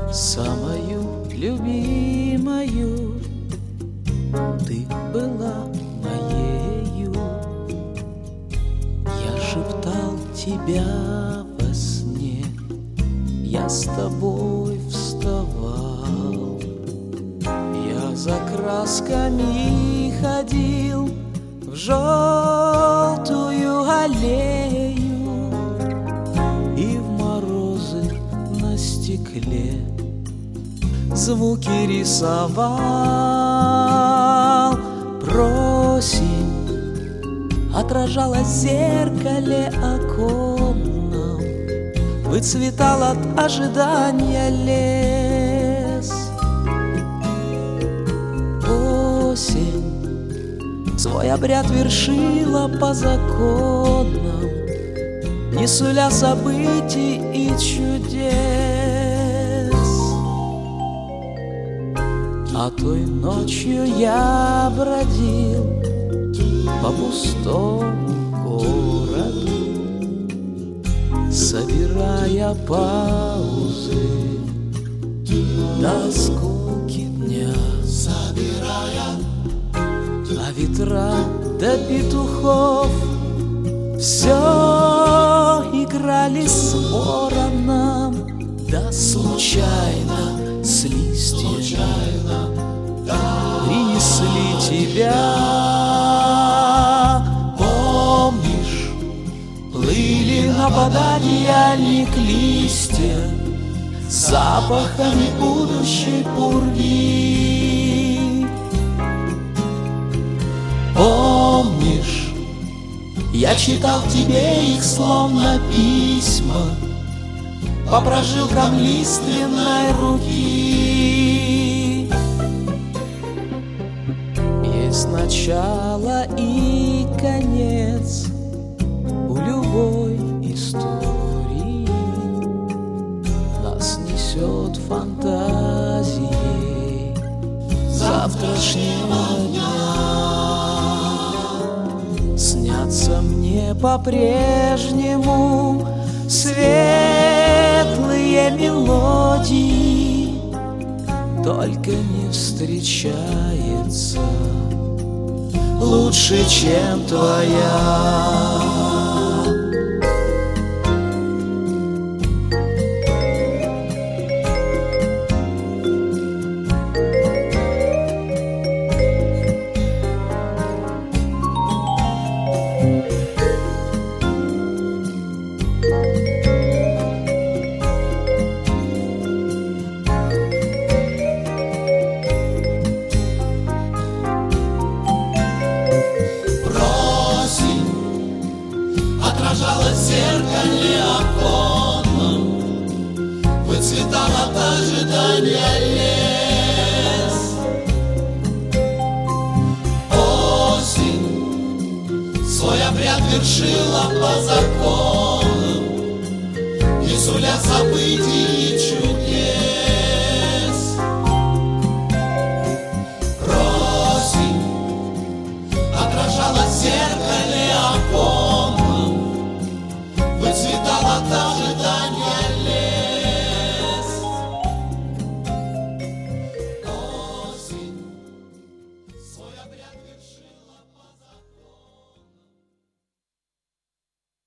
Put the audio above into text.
Самою любимою ты была моею. Я шептал тебя во сне, я с тобой вставал. Я за красками ходил в желтую аллею и в морозы на стекле звуки рисовал. Просень отражалась в зеркале оконном, выцветал от ожидания лес. Осень свой обряд вершила по законам, не суля событий и чудес. А той ночью я бродил по пустому городу, собирая паузы до скуки дня, а ветра до петухов все играли с вороном, да случайно с листьями принесли тебя. Помнишь, плыли на пододеяльник листья с запахами будущей пурги. Помнишь, я читал тебе их словно письма по прожилкам лиственной руки. Есть начало и конец у любой истории, нас несет фантазией завтрашнего дня. Снятся мне по-прежнему светлые мелодии, только не встречается лучше, чем твоя. Отражалась в зеркале оконном, выцветал от ожидания лес. Осень свой обряд вершила по законам, не суля событий и чудес.